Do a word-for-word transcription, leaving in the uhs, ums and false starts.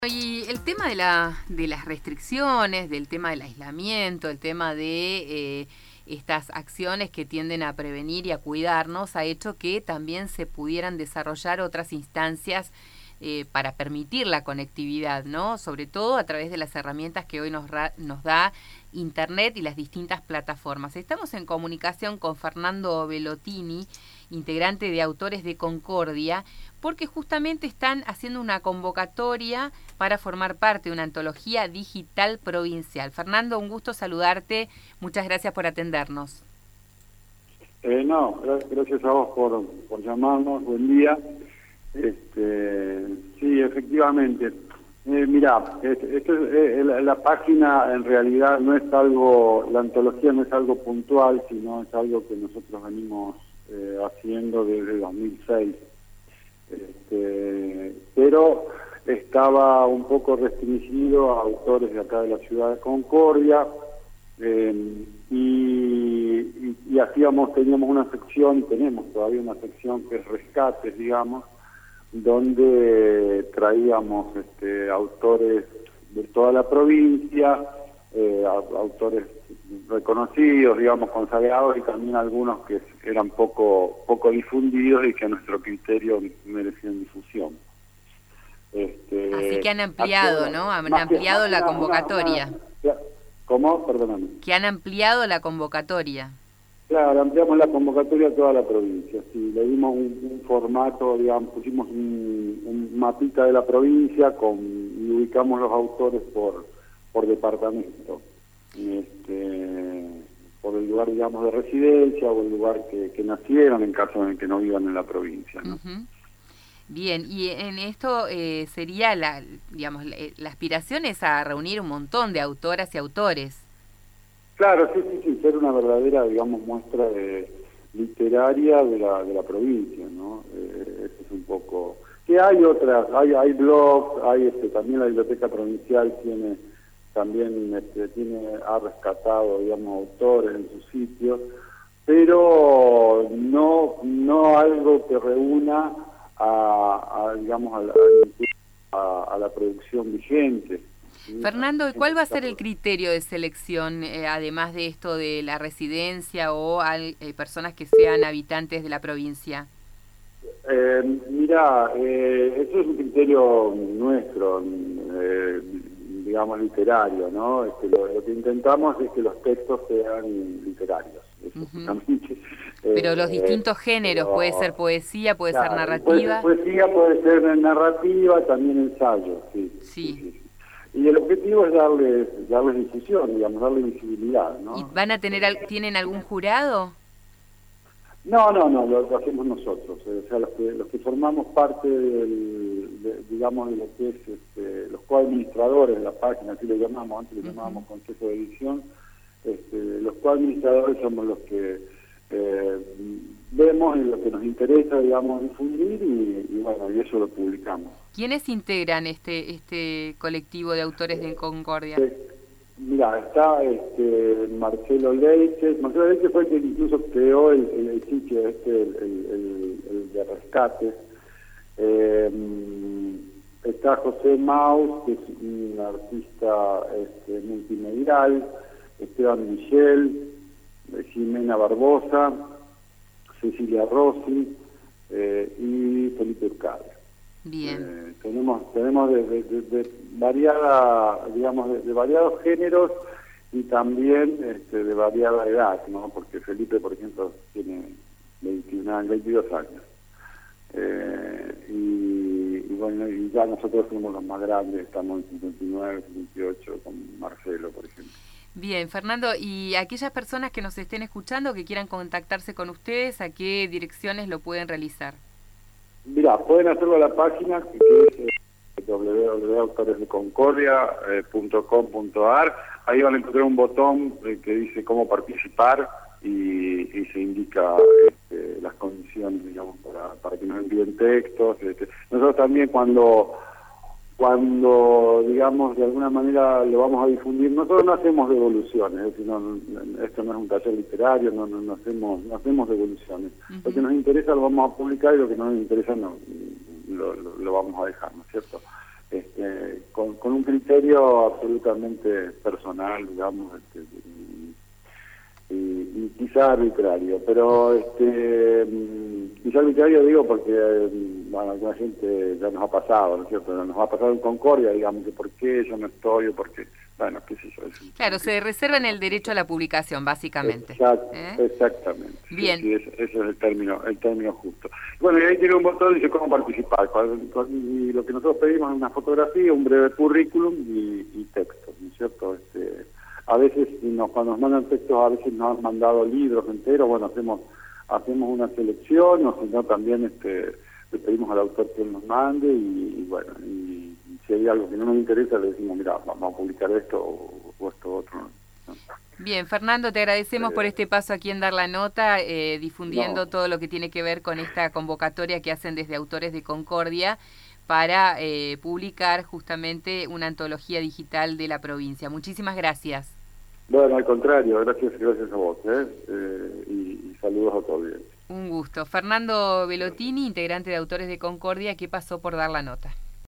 Y el tema de, la, de las restricciones, del tema del aislamiento, el tema de eh, estas acciones que tienden a prevenir y a cuidarnos, ha hecho que también se pudieran desarrollar otras instancias eh, para permitir la conectividad, ¿no? Sobre todo a través de las herramientas que hoy nos, ra- nos da Internet y las distintas plataformas. Estamos en comunicación con Fernando Bellotini, integrante de Autores de Concordia, porque justamente están haciendo una convocatoria para formar parte de una antología digital provincial. Fernando, un gusto saludarte. Muchas gracias por atendernos. Eh, no, gracias a vos por, por llamarnos. Buen día. Este, sí, efectivamente. Eh, mirá, este, este, eh, la, la página en realidad no es algo, la antología no es algo puntual, sino es algo que nosotros venimos eh, haciendo desde dos mil seis. Este, pero estaba un poco restringido a autores de acá de la ciudad de Concordia, eh, y, y, y hacíamos, teníamos una sección, y tenemos todavía una sección que es rescates, digamos, donde traíamos este, autores de toda la provincia, eh, autores reconocidos, digamos, consagrados, y también algunos que eran poco poco difundidos y que a nuestro criterio merecían difusión. Este, Así que han ampliado, ¿no? Han ampliado la convocatoria. Una, una, ¿Cómo? Perdóname. Que han ampliado la convocatoria. Claro, ampliamos la convocatoria a toda la provincia, sí, le dimos un, un formato, digamos, pusimos un, un mapita de la provincia con, y ubicamos los autores por, por departamento, este, por el lugar, digamos, de residencia o el lugar que, que nacieron en caso de que no vivan en la provincia, ¿no? Uh-huh. Bien, y en esto eh, sería, la, digamos, la, la aspiración es a reunir un montón de autoras y autores. Claro, sí, sí, sí, ser una verdadera, digamos, muestra de, literaria de la de la provincia, ¿no? Eh, eso es un poco... Que hay otras, hay hay blogs, hay este, también la Biblioteca Provincial tiene, también este, tiene ha rescatado, digamos, autores en sus sitios, pero no no algo que reúna a, a digamos, a la, a, a la producción vigente. Fernando, ¿y cuál va a ser el criterio de selección, eh, además de esto de la residencia o al, eh, personas que sean habitantes de la provincia? Eh, mira, eh, eso es un criterio nuestro, eh, digamos, literario, ¿no? Este, lo, lo que intentamos es que los textos sean literarios. Uh-huh. Pero los distintos eh, géneros, pero, puede ser poesía, puede claro, ser narrativa. Puede ser poesía, puede ser narrativa, también ensayo, sí. Sí. sí, sí. Y el objetivo es darles, darles difusión, digamos, darle visibilidad, ¿no? ¿Y van a tener, ¿tienen algún jurado? No, no, no, lo, lo hacemos nosotros. O sea, los que, los que formamos parte del, de, digamos, de lo que es este, los coadministradores de la página, así lo llamamos, antes lo llamábamos uh-huh. Consejo de Edición, este, los coadministradores somos los que eh, vemos y lo que nos interesa, digamos, difundir y, y bueno, y eso lo publicamos. ¿Quiénes integran este este colectivo de autores de Concordia? Eh, mira, está este, Marcelo Leites. Marcelo Leites fue el que incluso creó el, el, el sitio este, el, el, el, el de rescate. Eh, está José Maus, que es un artista este, multimedial, Esteban Michel, Jimena Barbosa, Cecilia Rossi eh, y Felipe Urcade. Bien. Eh, tenemos tenemos de, de, de, de variada, digamos, de, de variados géneros y también este, de variada edad, ¿no? Porque Felipe, por ejemplo, tiene veintiún años, veintidós años. Eh, y, y bueno, y ya nosotros somos los más grandes, estamos en cincuenta y nueve, cincuenta y ocho con Marcelo, por ejemplo. Bien, Fernando, y aquellas personas que nos estén escuchando, que quieran contactarse con ustedes, ¿a qué direcciones lo pueden realizar? Mira, pueden hacerlo a la página que es eh, doble u doble u doble u punto autores de concordia punto com punto a r. Ahí van a encontrar un botón eh, que dice cómo participar y, y se indica este, las condiciones, digamos, para, para que nos envíen textos. Este. Nosotros también cuando cuando, digamos, de alguna manera lo vamos a difundir, nosotros no hacemos devoluciones, es decir, no, no, esto no es un taller literario, no, no, no hacemos no hacemos devoluciones. Uh-huh. Lo que nos interesa lo vamos a publicar y lo que no nos interesa no lo, lo, lo vamos a dejar, ¿no es cierto? este, con, con un criterio absolutamente personal, digamos, este, y, y, y quizá arbitrario, pero este, quizá arbitrario digo porque bueno, alguna gente ya nos ha pasado, ¿no es cierto? Nos ha pasado en Concordia, digamos, que por qué yo no estoy, o por qué, bueno, qué sé yo. Es, claro, se reservan el derecho a la publicación, básicamente. Exact, ¿Eh? Exactamente. Bien. Sí, sí, ese es el término, el término justo. Bueno, y ahí tiene un botón y dice cómo participar. Y lo que nosotros pedimos es una fotografía, un breve currículum y, y texto, ¿no es cierto? Este, a veces, nos, cuando nos mandan textos, a veces nos han mandado libros enteros, bueno, hacemos hacemos una selección, o si no, también este, le pedimos al autor que él nos mande, y, y bueno, y, y si hay algo que no nos interesa, le decimos, mira, vamos a publicar esto o, o esto otro, ¿no? Bien, Fernando, te agradecemos eh, por este paso aquí en Dar la Nota, eh, difundiendo no. todo lo que tiene que ver con esta convocatoria que hacen desde Autores de Concordia para eh, publicar justamente una antología digital de la provincia. Muchísimas gracias. Bueno, al contrario, gracias gracias a vos, ¿eh? Eh, y, y saludos a todos. Un gusto. Fernando Bellotini, integrante de Autores de Concordia, que pasó por Dar la Nota.